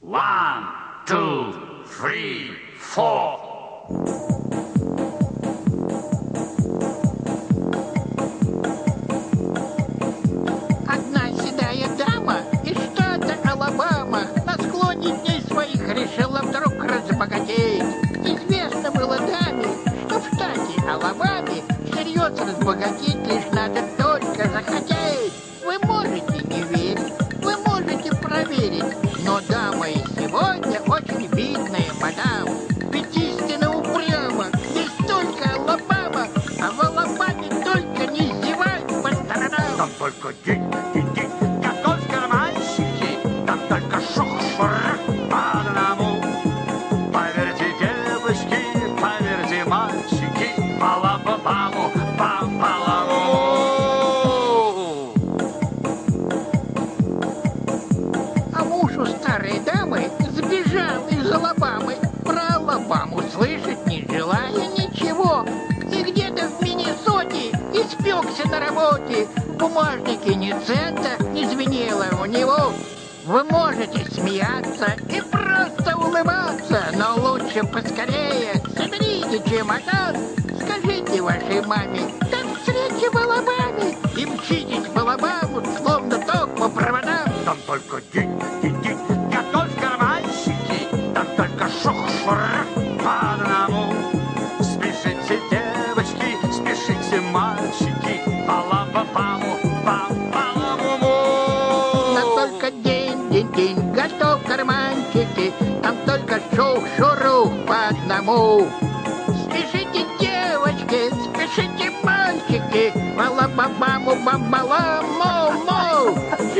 One, two, three, four. Одна седая дама из штата Алабама на склоне дней своих решила вдруг разбогатеть. Известно было даме, что в штате Алабаме всерьез разбогатеть лишь надо только захотеть. Вы можете не верить, вы можете проверить, но дама и сегодня очень видная мадам. Ведь истинно упрямо, здесь только Алабама, а в Алабаме только не зевать по сторонам. Там только день, готовь карманчики, там только шух-шурах по одному. Поверьте, девочки, поверьте, мальчики, пала-па-паму, пам-паламу. А муж у старой дамы сбежал из Алабамы. Про Алабаму слышать не желая ничего. И где-то в Миннесоте испекся на работе. В бумажнике ни цента не звенело у него. Вы можете смеяться и просто улыбаться, но лучше поскорее соберите чемодан. Скажите вашей маме, там встреча в Алабаме, и мчитесь в Алабаму, словно ток по проводам. Там только день, готовь карманчики, там только шух-шурах по одному. Спешите, девочки, спешите, мальчики, пала-па-паму, пам-паламу. Там только день, готов карманчики, там только шух-шурух по одному. Спешите, девочки, спешите, мальчики, бала-ба-баму, бам-балам-му-му.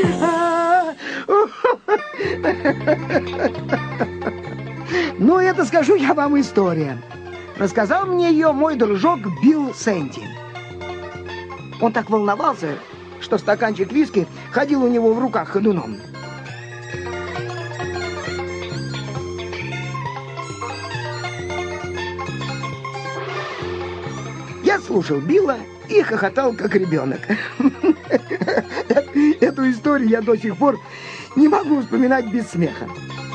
Ну, это, скажу я вам, история. Рассказал мне ее мой дружок Билл Сэнди. Он так волновался, что стаканчик виски ходил у него в руках ходуном. Я слушал Билла и хохотал, как ребенок. Эту историю я до сих пор не могу вспоминать без смеха.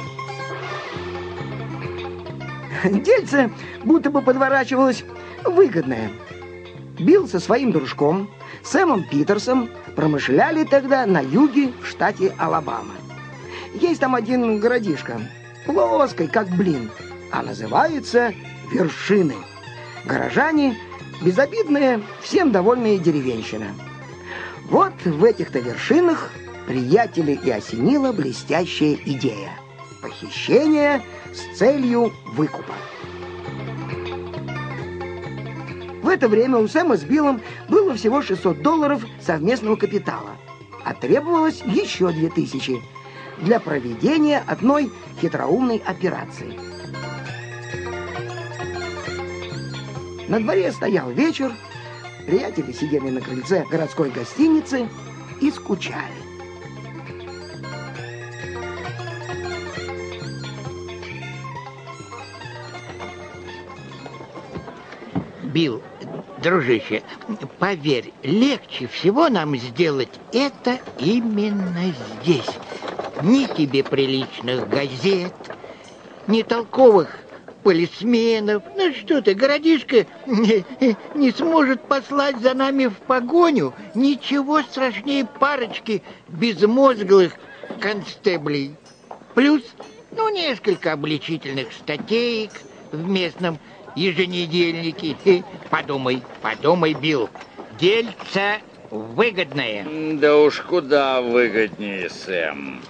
Дельце будто бы подворачивалось выгодное. Билл со своим дружком Сэмом Питерсом промышляли тогда на юге в штате Алабама. Есть там один городишко, плоский, как блин, а называется Вершины. Горожане безобидные, всем довольные деревенщина. Вот в этих-то вершинах приятелей и осенила блестящая идея – похищение с целью выкупа. В это время у Сэма с Биллом было всего $600 совместного капитала, а требовалось еще 2000 для проведения одной хитроумной операции. На дворе стоял вечер, приятели сидели на крыльце городской гостиницы и скучали. Билл, дружище, поверь, легче всего нам сделать это именно здесь. Ни тебе приличных газет, ни толковых полисменов. Ну что ты, городишко не сможет послать за нами в погоню. Ничего страшнее парочки безмозглых констеблей. Плюс, несколько обличительных статеек в местном еженедельнике. Подумай, Билл, дельце выгодное. Да уж куда выгоднее, Сэм.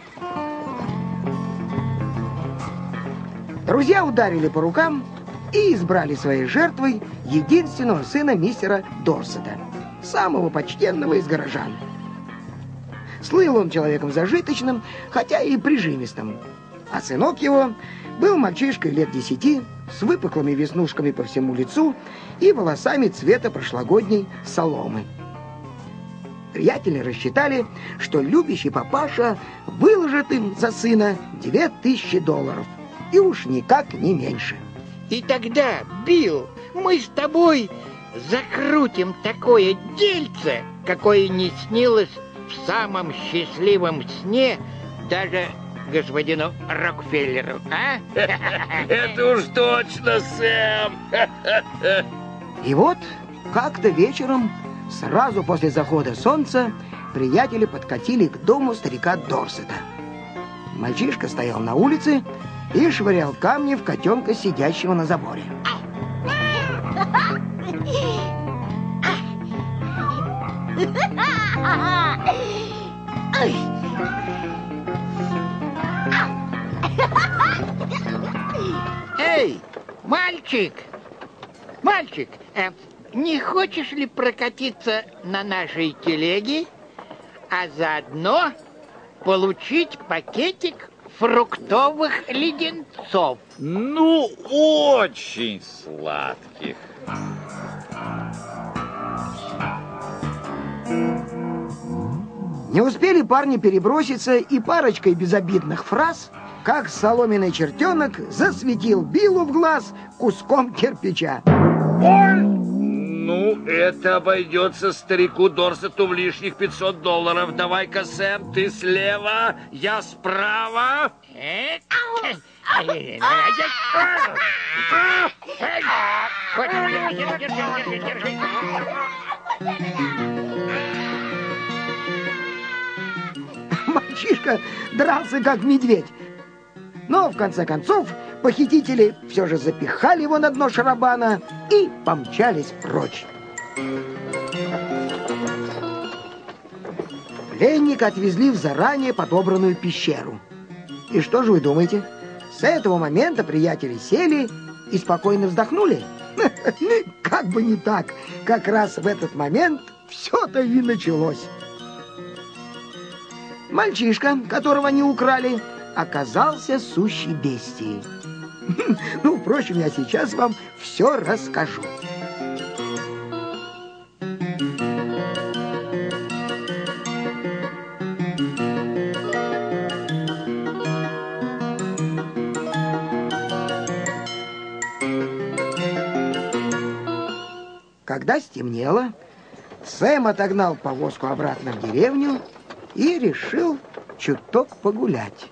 Друзья ударили по рукам и избрали своей жертвой единственного сына мистера Дорсета, самого почтенного из горожан. Слыл он человеком зажиточным, хотя и прижимистым, а сынок его был мальчишкой лет 10, с выпуклыми веснушками по всему лицу и волосами цвета прошлогодней соломы. Приятели рассчитали, что любящий папаша выложит им за сына $2000, и уж никак не меньше. И тогда, Билл, мы с тобой закрутим такое дельце, какое не снилось в самом счастливом сне даже господину Рокфеллеру, а? Это уж точно, Сэм. И вот как-то вечером, сразу после захода солнца, приятели подкатили к дому старика Дорсета. Мальчишка стоял на улице и швырял камни в котенка, сидящего на заборе. Эй, мальчик! Мальчик, не хочешь ли прокатиться на нашей телеге, а заодно получить пакетик фруктовых леденцов? Ну, очень сладких. Не успели парни переброситься и парочкой безобидных фраз, как соломенный чертенок засветил Биллу в глаз куском кирпича. Ой! Ну, это обойдется старику Дорсету в лишних $500. Давай-ка, Сэм, ты слева, я справа. Мальчишка дрался как медведь. Но, в конце концов, похитители все же запихали его на дно шарабана и помчались прочь. Пленника отвезли в заранее подобранную пещеру. И что же вы думаете? С этого момента приятели сели и спокойно вздохнули? Как бы не так. Как раз в этот момент все-то и началось. Мальчишка, которого они украли, оказался сущей бестией. Ну, впрочем, я сейчас вам все расскажу. Когда стемнело, Сэм отогнал повозку обратно в деревню и решил чуток погулять.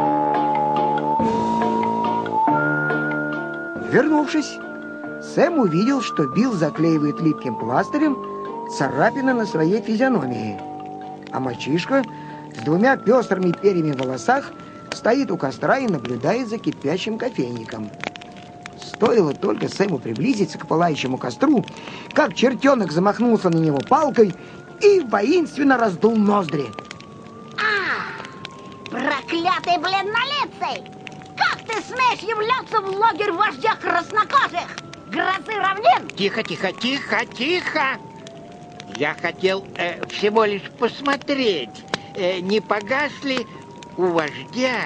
Вернувшись, Сэм увидел, что Билл заклеивает липким пластырем царапины на своей физиономии, а мальчишка с двумя пестрыми перьями в волосах стоит у костра и наблюдает за кипящим кофейником. Стоило только Сэму приблизиться к пылающему костру, как чертенок замахнулся на него палкой и воинственно раздул ноздри. Проклятый бледнолицый! Как ты смеешь являться в лагерь вождя краснокожих? Грозы равнин? Тихо, тихо, тихо, тихо! Я хотел всего лишь посмотреть, не погас ли у вождя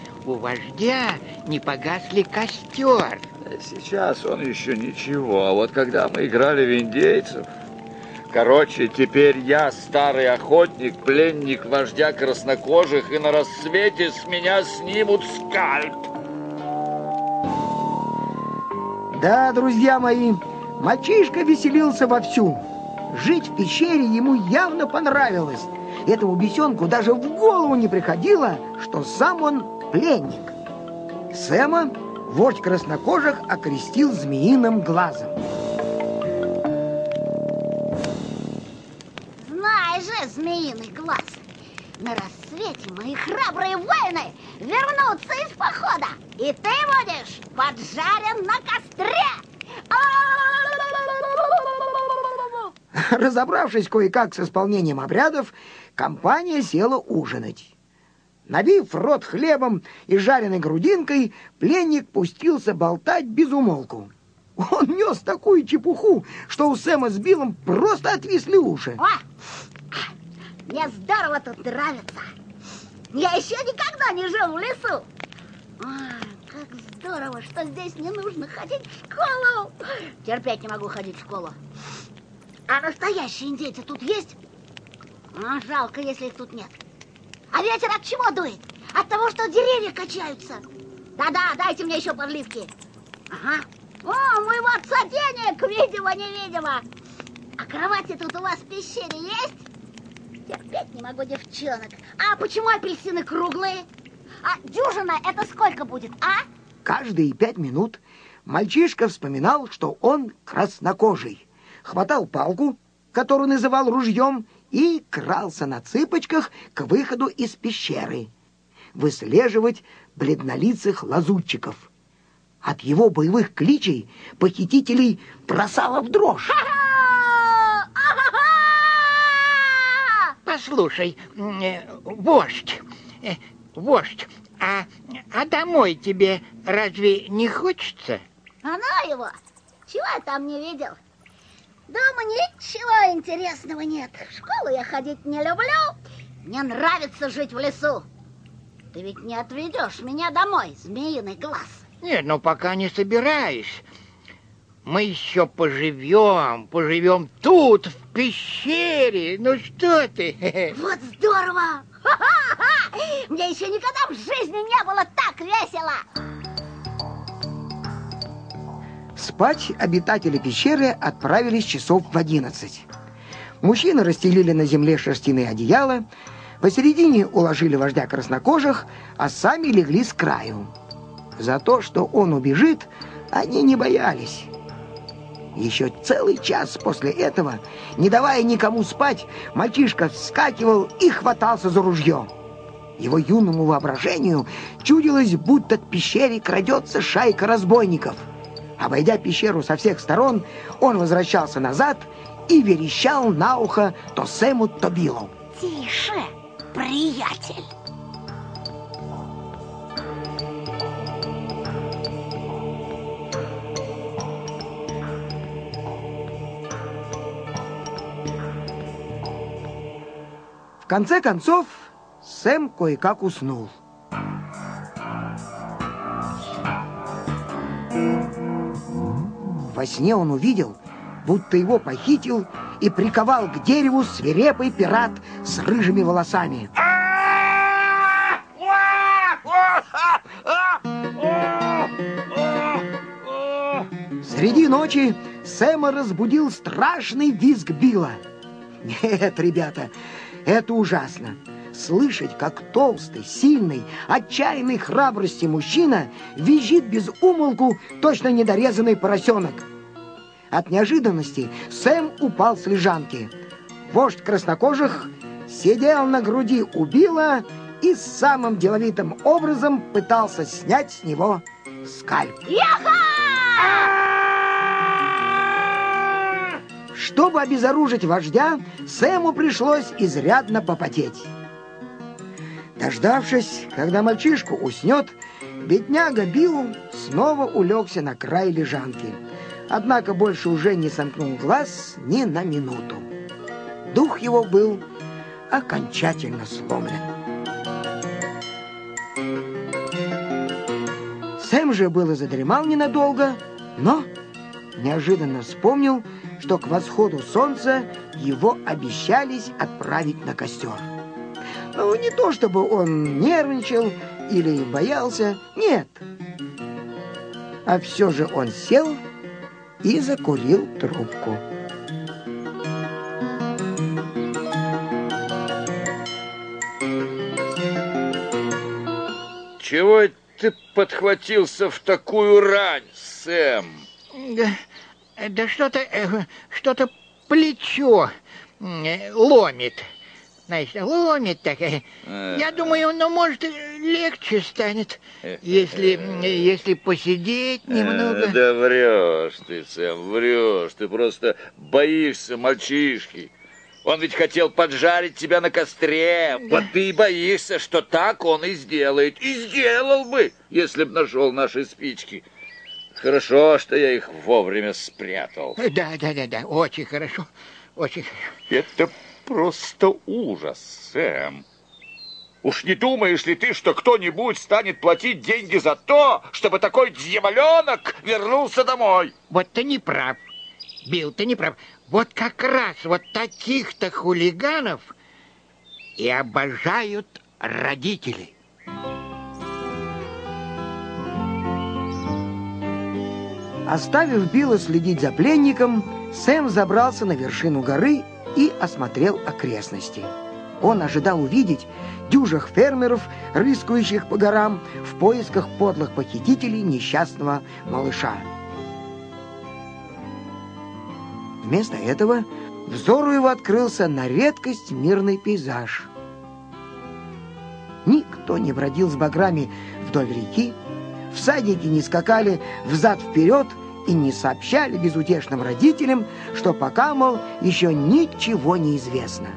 не погас ли костер. Сейчас он еще ничего, а вот когда мы играли в индейцев... Короче, теперь я старый охотник, пленник вождя краснокожих, и на рассвете с меня снимут скальп. Да, друзья мои, мальчишка веселился вовсю. Жить в пещере ему явно понравилось. Этому бесенку даже в голову не приходило, что сам он пленник. Сэма вождь краснокожих окрестил змеиным глазом. Змеиный глаз. На рассвете мои храбрые воины вернутся из похода, и ты будешь поджарен на костре. Разобравшись кое-как с исполнением обрядов, компания села ужинать. Набив рот хлебом и жареной грудинкой, пленник пустился болтать без умолку. Он нес такую чепуху, что у Сэма с Биллом просто отвисли уши. Мне здорово тут нравится. Я еще никогда не жил в лесу. Как здорово, что здесь не нужно ходить в школу. Терпеть не могу ходить в школу. А настоящие индейцы тут есть? Жалко, если их тут нет. А ветер от чего дует? От того, что деревья качаются. Да-да, дайте мне еще подливки. Ага. О, у моего отца денег, видимо-невидимо. А кровати тут у вас в пещере есть? Терпеть не могу девчонок. А почему апельсины круглые? А дюжина это сколько будет, а? Каждые 5 минут мальчишка вспоминал, что он краснокожий. Хватал палку, которую называл ружьем, и крался на цыпочках к выходу из пещеры, выслеживать бледнолицых лазутчиков. От его боевых кличей похитителей бросало в дрожь. Послушай, вождь, а домой тебе разве не хочется? Она его? Чего я там не видел? Дома ничего интересного нет. В школу я ходить не люблю. Мне нравится жить в лесу. Ты ведь не отведешь меня домой, змеиный глаз. Нет, ну пока не собираюсь. Мы еще поживем тут, в пещере. Ну что ты? Вот здорово! Ха-ха-ха! Мне еще никогда в жизни не было так весело. Спать обитатели пещеры отправились часов в 11. Мужчины расстелили на земле шерстяные одеяла, посередине уложили вождя краснокожих, а сами легли с краю. За то, что он убежит, они не боялись. Еще целый час после этого, не давая никому спать, мальчишка вскакивал и хватался за ружье. Его юному воображению чудилось, будто к пещере крадется шайка разбойников. Обойдя пещеру со всех сторон, он возвращался назад и верещал на ухо то Сэму, то Биллу. Тише, приятель. В конце концов, Сэм кое-как уснул. Во сне он увидел, будто его похитил и приковал к дереву свирепый пират с рыжими волосами. Среди ночи Сэма разбудил страшный визг Билла. Нет, ребята, это ужасно. Слышать, как толстый, сильный, отчаянной храбрости мужчина визжит без умолку точно недорезанный поросенок. От неожиданности Сэм упал с лежанки. Вождь краснокожих сидел на груди у Билла и самым деловитым образом пытался снять с него скальп. Чтобы обезоружить вождя, Сэму пришлось изрядно попотеть. Дождавшись, когда мальчишка уснет, бедняга Билл снова улегся на край лежанки. Однако больше уже не сомкнул глаз ни на минуту. Дух его был окончательно сломлен. Сэм же было задремал ненадолго, но неожиданно вспомнил, что к восходу солнца его обещались отправить на костер. Ну, не то чтобы он нервничал или боялся, нет. А все же он сел и закурил трубку. Чего ты подхватился в такую рань, Сэм? Да что-то плечо ломит. Знаешь, ломит так. Я думаю, может, легче станет, если посидеть немного. Да врешь ты, Сэм, врешь. Ты просто боишься мальчишки. Он ведь хотел поджарить тебя на костре. Да. Вот ты и боишься, что так он и сделает. И сделал бы, если б нашел наши спички. Хорошо, что я их вовремя спрятал. Да, очень хорошо, очень хорошо. Это просто ужас, Сэм. Уж не думаешь ли ты, что кто-нибудь станет платить деньги за то, чтобы такой дьяволенок вернулся домой? Вот ты не прав, Билл, ты не прав. Вот как раз вот таких-то хулиганов и обожают родители. Оставив Билла следить за пленником, Сэм забрался на вершину горы и осмотрел окрестности. Он ожидал увидеть дюжих фермеров, рыскающих по горам в поисках подлых похитителей несчастного малыша. Вместо этого взору его открылся на редкость мирный пейзаж. Никто не бродил с баграми вдоль реки, всадники не скакали взад-вперед и не сообщали безутешным родителям, что пока, мол, еще ничего не известно.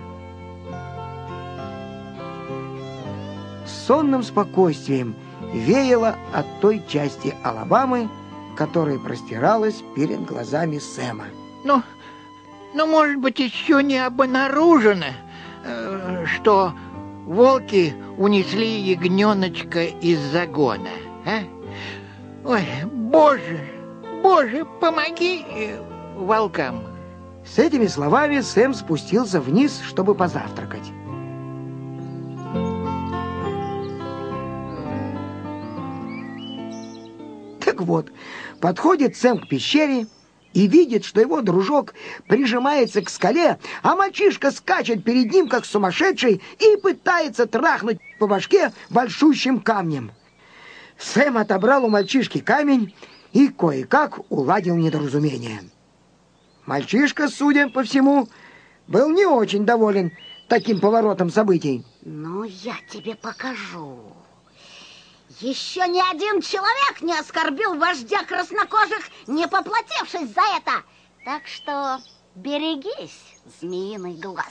Сонным спокойствием веяло от той части Алабамы, которая простиралась перед глазами Сэма. Ну, может быть, еще не обнаружено, что волки унесли ягненочка из загона, а? Ой, Боже, помоги волкам. С этими словами Сэм спустился вниз, чтобы позавтракать. Так вот, подходит Сэм к пещере и видит, что его дружок прижимается к скале, а мальчишка скачет перед ним, как сумасшедший, и пытается трахнуть по башке большущим камнем. Сэм отобрал у мальчишки камень и кое-как уладил недоразумение. Мальчишка, судя по всему, был не очень доволен таким поворотом событий. Ну, я тебе покажу. Еще ни один человек не оскорбил вождя краснокожих, не поплатившись за это. Так что берегись, змеиный глаз.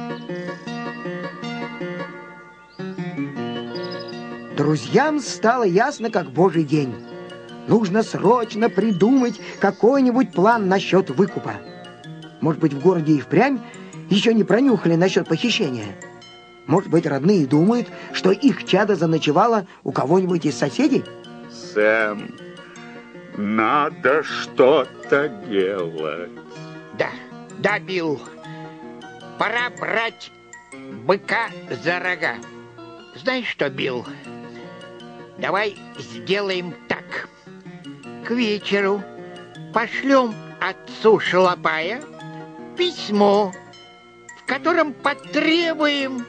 Друзьям стало ясно, как божий день. Нужно срочно придумать какой-нибудь план насчет выкупа. Может быть, в городе и впрямь еще не пронюхали насчет похищения. Может быть, родные думают, что их чадо заночевало у кого-нибудь из соседей? Сэм, надо что-то делать. Да, Билл. Пора брать быка за рога. Знаешь что, Билл? Давай сделаем так. К вечеру пошлем отцу Шалопая письмо, в котором потребуем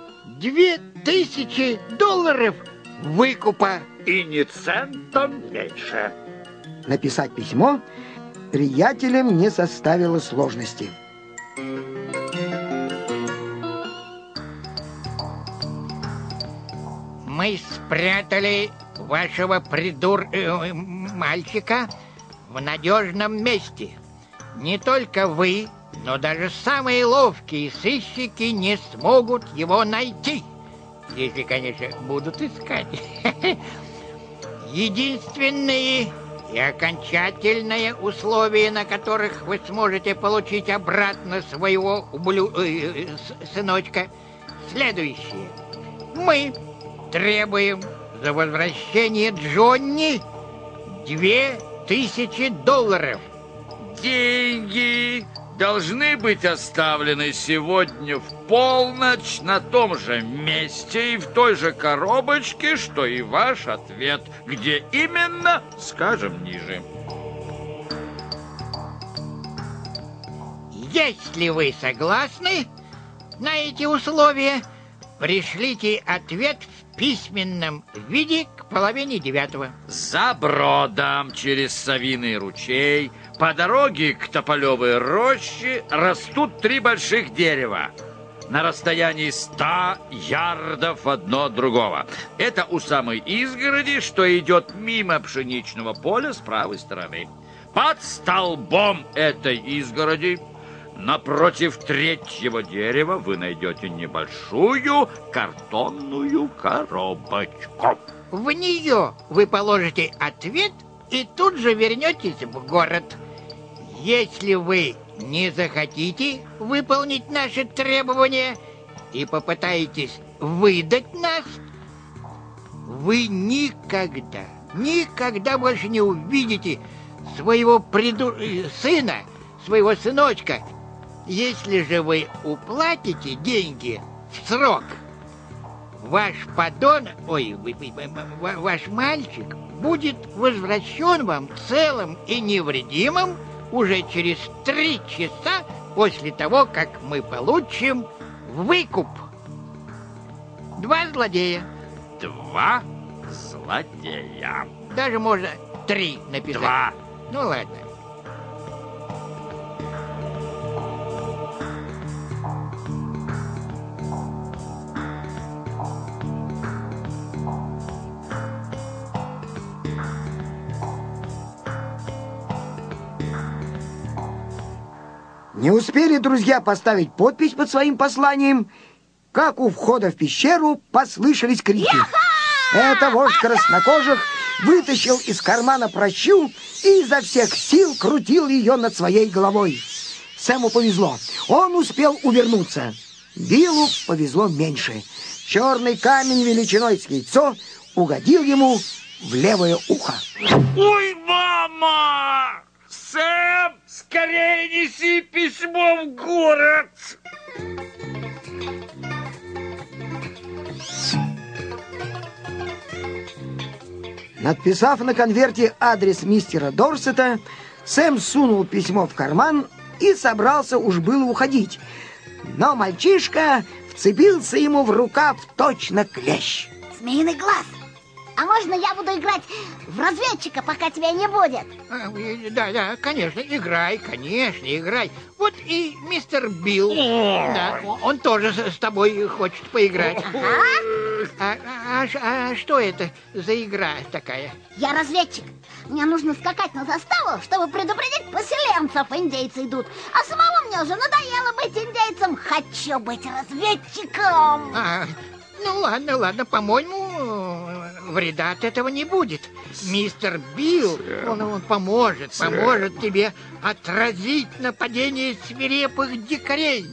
$2000 выкупа. И ни центом меньше. Написать письмо приятелям не составило сложности. Мы спрятали вашего мальчика в надежном месте. Не только вы, но даже самые ловкие сыщики не смогут его найти. Если, конечно, будут искать. Единственные и окончательные условия, на которых вы сможете получить обратно своего сыночка, следующие. Мы требуем за возвращение Джонни $2000. Деньги должны быть оставлены сегодня в полночь на том же месте и в той же коробочке, что и ваш ответ. Где именно, скажем ниже. Если вы согласны на эти условия, пришлите ответ в письменном виде к 8:30. За бродом через Совиный ручей по дороге к Тополевой роще растут 3 больших дерева на расстоянии 100 ярдов одно от другого. Это у самой изгороди, что идет мимо пшеничного поля с правой стороны. Под столбом этой изгороди, напротив 3-го дерева, вы найдете небольшую картонную коробочку. В нее вы положите ответ и тут же вернетесь в город. Если вы не захотите выполнить наши требования и попытаетесь выдать нас, вы никогда больше не увидите своего сына, своего сыночка. Если же вы уплатите деньги в срок, ваш ваш мальчик будет возвращен вам целым и невредимым уже через 3 часа после того, как мы получим выкуп 2 злодея. 2 злодея. Даже можно 3 написать. 2. Ну ладно. Не успели друзья поставить подпись под своим посланием, как у входа в пещеру послышались крики. Это вождь краснокожих вытащил из кармана пращу и изо всех сил крутил ее над своей головой. Сэму повезло, он успел увернуться. Биллу повезло меньше. Черный камень величиной с яйцо угодил ему в левое ухо. Ой, мама! Сэм, скорее неси письмо в город! Надписав на конверте адрес мистера Дорсета, Сэм сунул письмо в карман и собрался уж было уходить. Но мальчишка вцепился ему в рукав точно клещ. Змеиный глаз. А можно я буду играть в разведчика, пока тебя не будет? Да, конечно, играй, Вот и мистер Билл. Да, он тоже с тобой хочет поиграть. А что это за игра такая? Я разведчик. Мне нужно скакать на заставу, чтобы предупредить поселенцев. Индейцы идут. А самому мне уже надоело быть индейцем. Хочу быть разведчиком. Ну ладно, по-моему, вреда от этого не будет. Мистер Билл, он поможет тебе отразить нападение свирепых дикарей.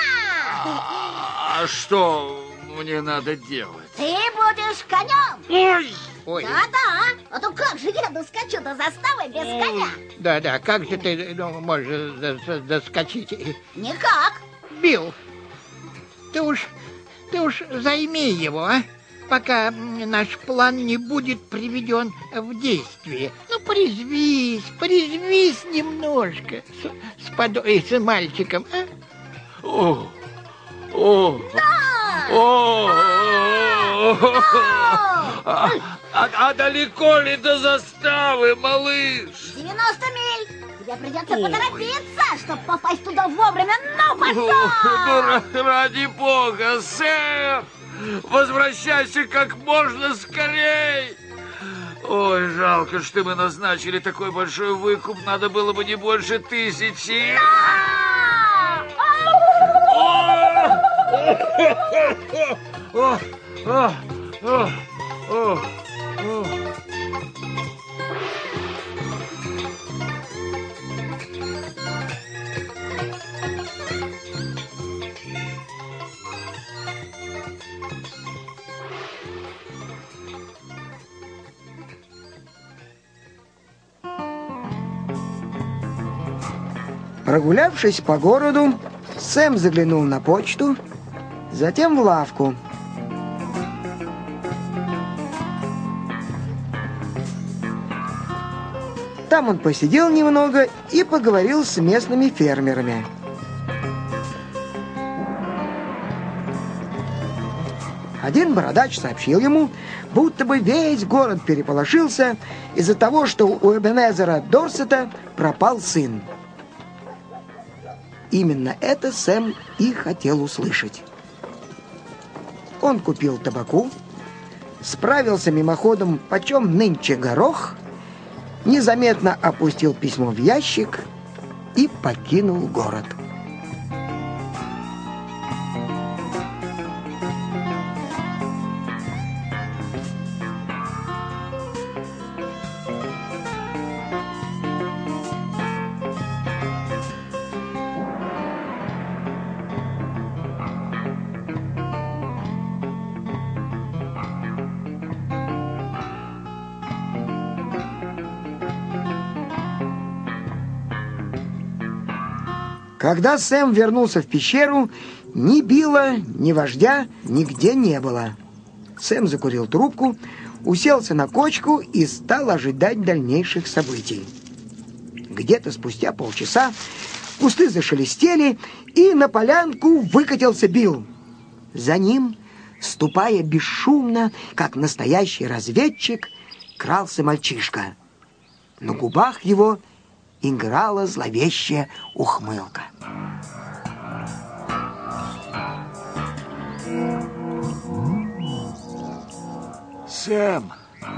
А что мне надо делать? Ты будешь конем. Ой. Да-да, а то как же я доскочу до заставы без коня? Да, как же ты можешь доскочить? Никак. Билл, ты уж займи его, пока наш план не будет приведен в действие. Ну, порезвись немножко с мальчиком, а? А далеко ли до заставы, малыш? 90 миль. Тебе придется поторопиться, чтобы попасть туда вовремя. Ну, пошел! Ради бога, Сэм! Возвращайся как можно скорей! Ой, жалко, что мы назначили такой большой выкуп. Надо было бы не больше 1000. Прогулявшись по городу, Сэм заглянул на почту, затем в лавку. Там он посидел немного и поговорил с местными фермерами. Один бородач сообщил ему, будто бы весь город переполошился из-за того, что у Эбенезера Дорсета пропал сын. Именно это Сэм и хотел услышать. Он купил табаку, справился мимоходом, почем нынче горох, незаметно опустил письмо в ящик и покинул город. Когда Сэм вернулся в пещеру, ни Билла, ни вождя нигде не было. Сэм закурил трубку, уселся на кочку и стал ожидать дальнейших событий. Где-то спустя полчаса кусты зашелестели, и на полянку выкатился Билл. За ним Ступая бесшумно, как настоящий разведчик, крался мальчишка. На губах его играла зловещая ухмылка. Сэм.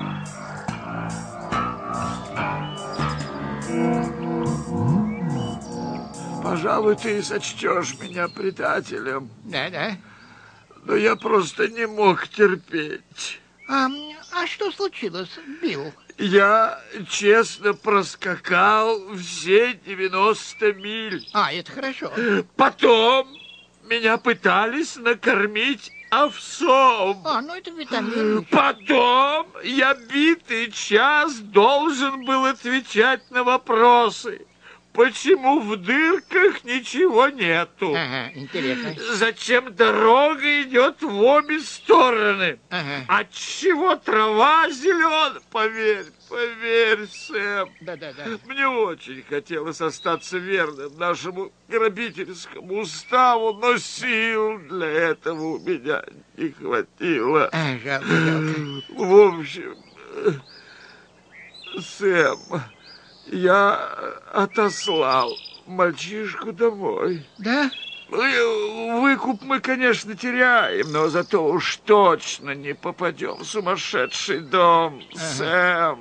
Пожалуй, ты сочтешь меня предателем. Да. Но я просто не мог терпеть. А что случилось, Билл? Я честно проскакал все 90 миль. Это хорошо. Потом меня пытались накормить овсом. Это витамин. Потом я битый час должен был отвечать на вопросы. Почему в дырках ничего нету? Интересно. Зачем дорога идет в обе стороны? Отчего трава зеленая? Поверь, Сэм. Да. Мне очень хотелось остаться верным нашему грабительскому уставу, но сил для этого у меня не хватило. Жалко. В общем, Сэм, я отослал мальчишку домой. Да? Выкуп мы, конечно, теряем, но зато уж точно не попадем в сумасшедший дом, Сэм.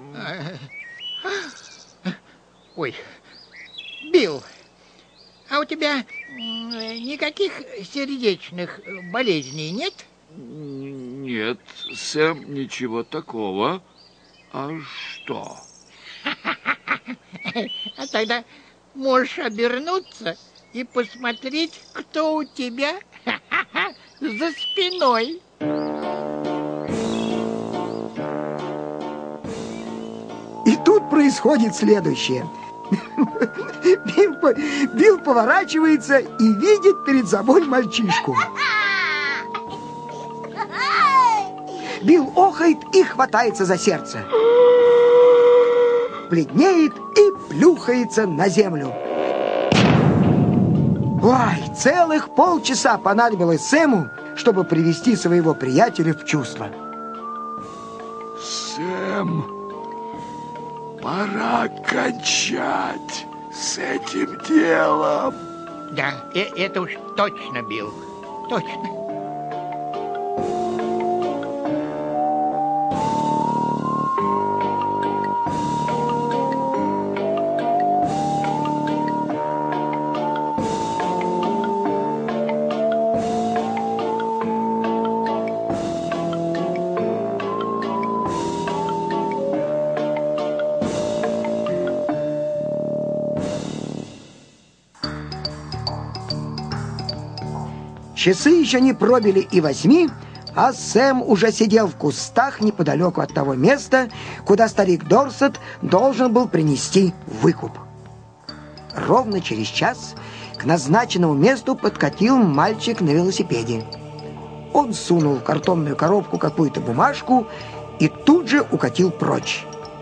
Ой, Билл, а у тебя никаких сердечных болезней нет? Нет, Сэм, ничего такого. А что? А тогда можешь обернуться и посмотреть, кто у тебя за спиной. И тут происходит следующее. Билл поворачивается и видит перед собой мальчишку. Билл охает и хватается за сердце. Бледнеет и плюхается на землю. Ой, целых полчаса понадобилось Сэму, чтобы привести своего приятеля в чувство. Сэм, пора кончать с этим делом. Да, это уж точно, Билл, точно. Часы еще не пробили и 8, а Сэм уже сидел в кустах неподалеку от того места, куда старик Дорсет должен был принести выкуп. Ровно через час к назначенному месту подкатил мальчик на велосипеде. Он сунул в картонную коробку какую-то бумажку и тут же укатил прочь.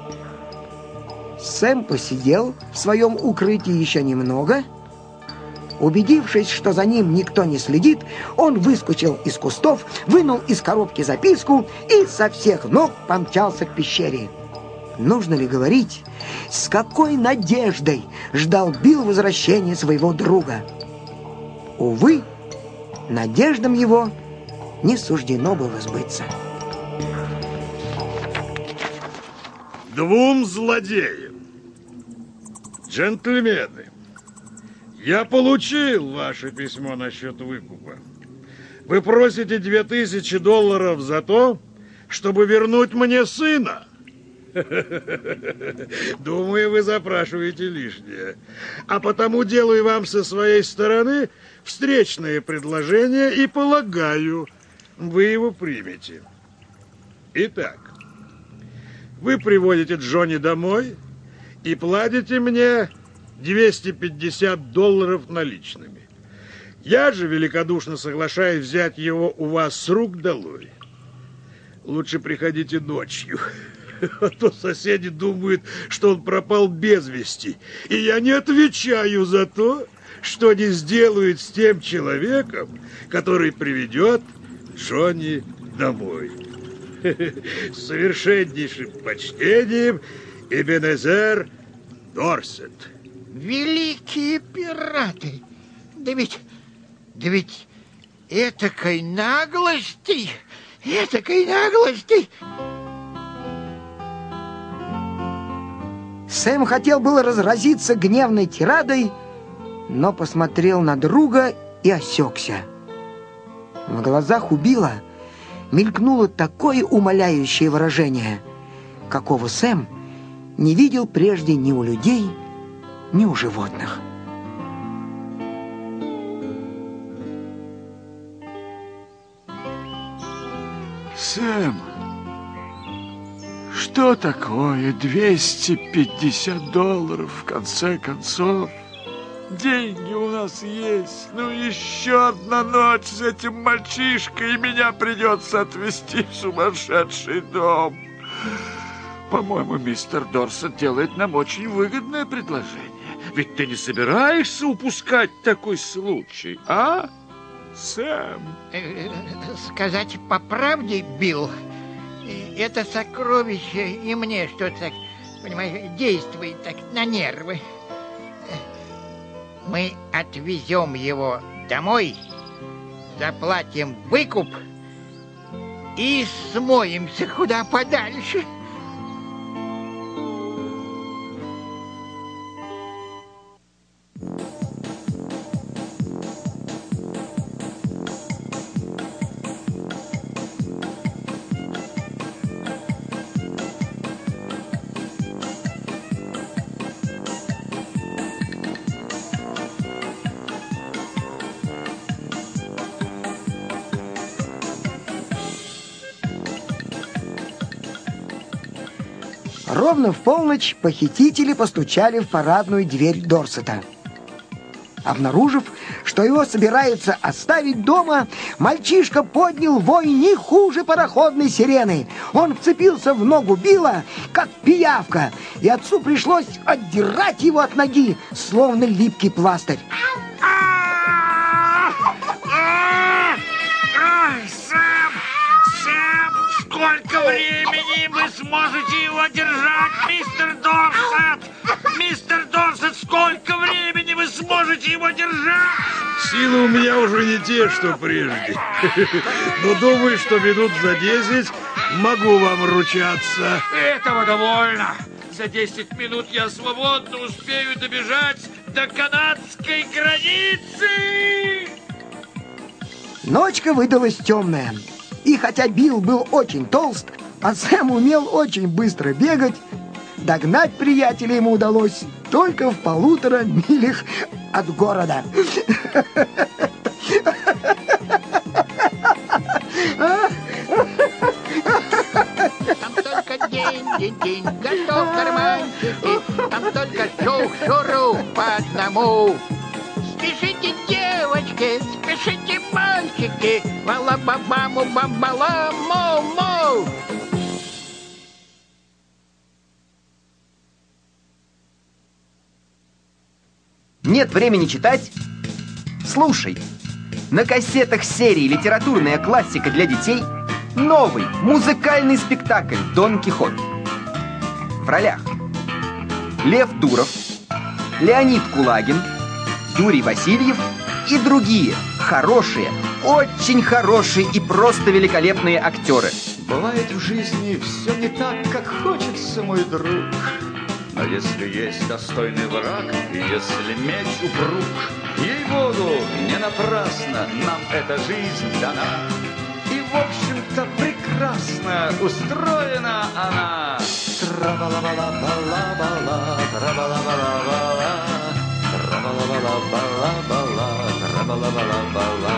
Сэм посидел в своем укрытии еще немного. Убедившись, что за ним никто не следит, он выскочил из кустов, вынул из коробки записку и со всех ног помчался к пещере. Нужно ли говорить, с какой надеждой ждал Билл возвращения своего друга? Увы, надеждам его не суждено было сбыться. Двум злодеям. Джентльмены, я получил ваше письмо насчет выкупа. Вы просите $2000 за то, чтобы вернуть мне сына. Думаю, вы запрашиваете лишнее. А потому делаю вам со своей стороны встречное предложение и полагаю, вы его примете. Итак, вы приводите Джонни домой и платите мне $250 наличными. Я же великодушно соглашаюсь взять его у вас с рук долой. Лучше приходите ночью, а то соседи думают, что он пропал без вести. И я не отвечаю за то, что они сделают с тем человеком, который приведет Джонни домой. С совершеннейшим почтением, Эбенезер Дорсет. Великие пираты! Да ведь этакой наглости! Сэм хотел было разразиться гневной тирадой, но посмотрел на друга и осекся. В глазах у Билла мелькнуло такое умоляющее выражение, какого Сэм не видел прежде ни у людей, ни у животных. Сэм, что такое $250 в конце концов? Деньги у нас есть. Ну, еще одна ночь с этим мальчишкой, и меня придется отвезти в сумасшедший дом. По-моему, мистер Дорсет делает нам очень выгодное предложение. Ведь ты не собираешься упускать такой случай, а, Сэм? Сказать по правде, Билл, это сокровище и мне что-то, понимаешь, действует так на нервы. Мы отвезем его домой, заплатим выкуп и смоемся куда подальше. Ровно в полночь похитители постучали в парадную дверь Дорсета. Обнаружив, что его собираются оставить дома, мальчишка поднял вой не хуже пароходной сирены. Он вцепился в ногу Билла, как пиявка, и отцу пришлось отдирать его от ноги, словно липкий пластырь. Сколько времени вы сможете его держать, мистер Дорсет? Мистер Дорсет, сколько времени вы сможете его держать? Силы у меня уже не те, что прежде. Но думаю, что минут за 10 могу вам ручаться. Этого довольно. За 10 минут я свободно успею добежать до канадской границы. Ночка выдалась темная. И хотя Билл был очень толст, а Сэм умел очень быстро бегать, догнать приятеля ему удалось только в 1,5 милях от города. Там только день, готов карманчики, там только шух-шуру по одному. Спешите, девочки, спешите, мальчики, вала-ба-баму-бам-бала-му-му. Нет времени читать? Слушай, на кассетах серии «Литературная классика для детей» новый музыкальный спектакль «Дон Кихот». В ролях Лев Дуров, Леонид Кулагин, Юрий Васильев и другие хорошие, очень хорошие и просто великолепные актеры. Бывает в жизни все не так, как хочется, мой друг. Но если есть достойный враг, и если меч упруг, ей-богу, не напрасно нам эта жизнь дана. И, в общем-то, прекрасно устроена она. Тра-ба-ла-ба-ла-ба-ла-ба-ла, тра-ба-ла-ба-ла-ба-ла, тра-ба-ла-ба-ла-ба-ла-ба-ла, тра-ба-ла-ба-ла-ба-ла.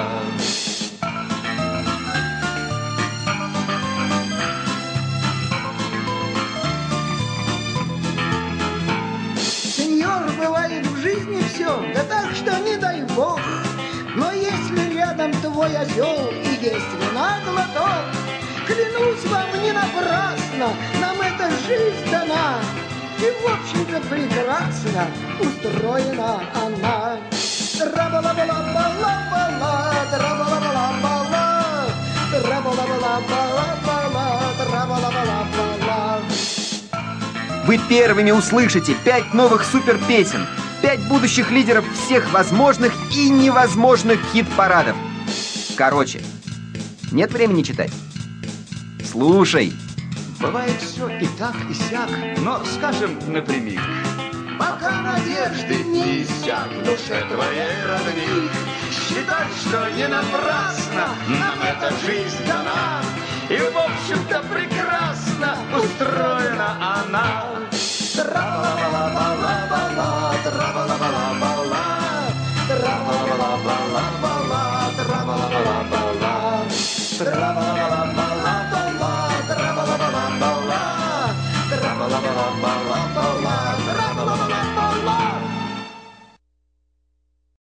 Сеньор, бывает в жизни все, да так, что не дай бог. Но если рядом твой осел и есть вина глоток, клянусь вам, не напрасно нам эта жизнь дана. И, в общем-то, прекрасно устроена она. Тра-ба-ла-ба-ла-ба-ла-ба-ла, тра-ба-ла-ба-ла-ба-ла, Вы первыми услышите 5 новых суперпесен, 5 будущих лидеров всех возможных и невозможных хит-парадов. Короче, нет времени читать? Слушай. Бывает все и так, и сяк, но скажем напрямик. Пока надежды не иссяк в душе твоей родных, считай, что не напрасно нам эта жизнь дана, и, в общем-то, прекрасно устроена она. Тра-ла-ла-ла.